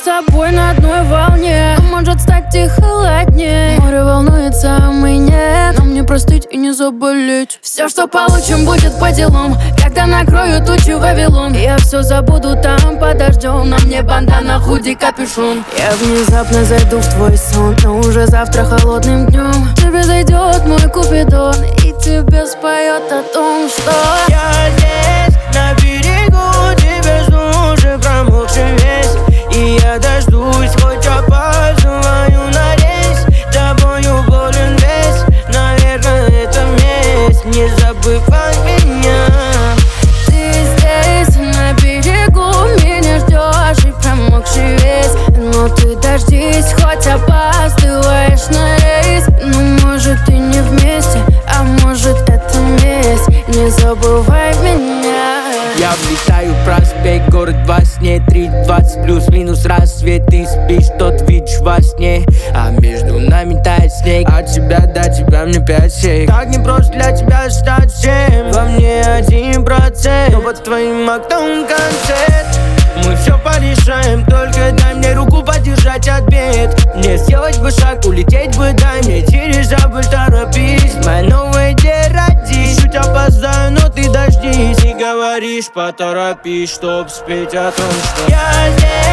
тобой на одной волне, а может стать и холоднее. Море волнуется, а мы нет. Нам не простить и не заболеть. Все, что получим, будет по делам. Когда накрою тучи Вавилон, я все забуду там под дождем. На мне бандана, худи, капюшон. Я внезапно зайду в твой сон, но уже завтра холодным днем тебе зайдет мой купидон и тебе споет о том, что я здесь, на берегу, тебя жду, уже промокший весь. И я дождусь, хоть опаздываю на рейс. Тобою болен весь, наверное, это месть. Не забывай меня. Ты здесь, на берегу, меня ждешь и промокший весь. Но ты дождись, хоть опаздываешь на рейс. Ну, может, и не вместе, а может, это месть. Не забывай меня. Я влетаю в проспект, город во сне. 3:20 плюс-минус рассвет. Ты спишь, тот видишь во сне, а между нами тает снег. От тебя до тебя мне 5 сек. Так не просто для тебя стать всем. Во мне 1%, но под твоим окном концерт. Мы все порешаем, только дай мне руку подержать от бед. Мне сделать бы шаг, улететь бы, дай мне дирижабль, торопись. Моя новая идея родись. Чуть опоздаю, но ты дождись. И говоришь, поторопись, чтоб спеть о том, что я здесь.